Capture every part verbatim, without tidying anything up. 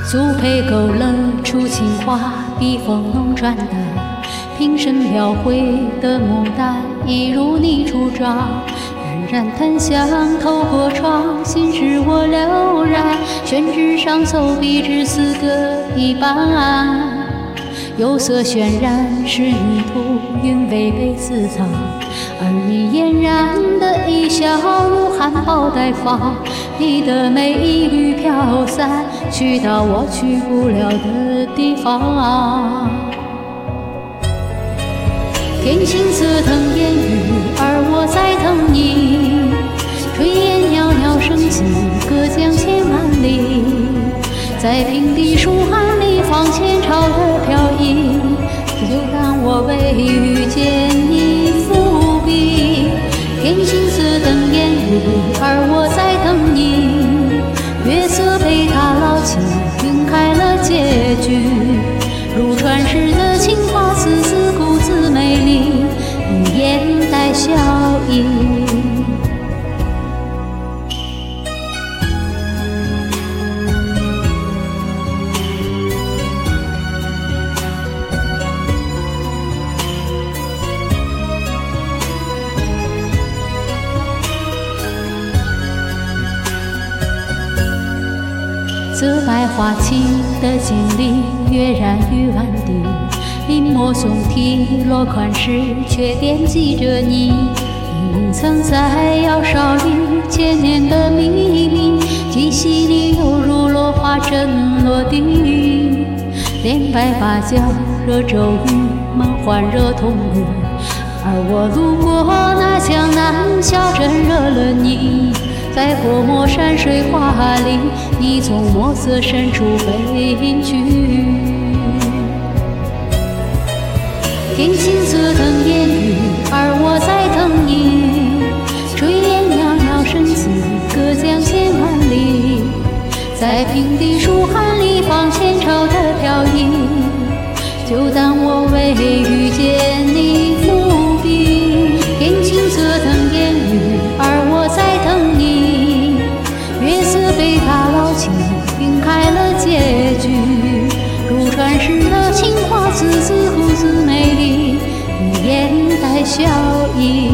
苏佩勾勒出情花，笔锋浓转的平生描绘的牡丹，一如你初妆。冉冉檀香透过窗，心事我了然。宣纸上走笔至似歌一般，釉色渲染是泥土，韵味被私藏。而你嫣然的一笑，如含苞待放。你的美一缕飘散，去到我去不了的地方。天青色等烟雨，而我在等你。炊烟袅袅升起，隔江千万里。在平地书寒里放前朝的飘逸，就当我未遇见你伏笔。天青色等烟雨，而我在等你。月色被他捞起，晕开了结局。如传世的情话，丝丝骨子美丽，一眼带笑意。色白花期的经历，跃然于碗底。临摹宋体落款时，却惦记着你。隐藏在窑烧里千年的秘密，既细腻犹如落花针落地。莲白芭蕉惹骤雨，梦幻惹痛雨。而我路过那江南小镇，惹了你。在泼墨山水画里，你从墨色深处飞去。天青色等烟雨，而我在等你。炊烟袅袅升起，隔江千万里。在平地书寒里放前朝的飘逸，就当我未遇见你伏笔。天青色等烟雨，而我在等你。月色被他捞起，晕开了结局。如传世的情话，丝丝骨子美丽，一眼带笑意。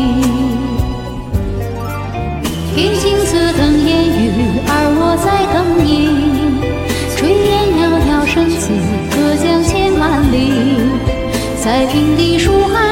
天青色等烟雨，而我在等你。炊烟袅袅升起，隔江千万里。在平地书寒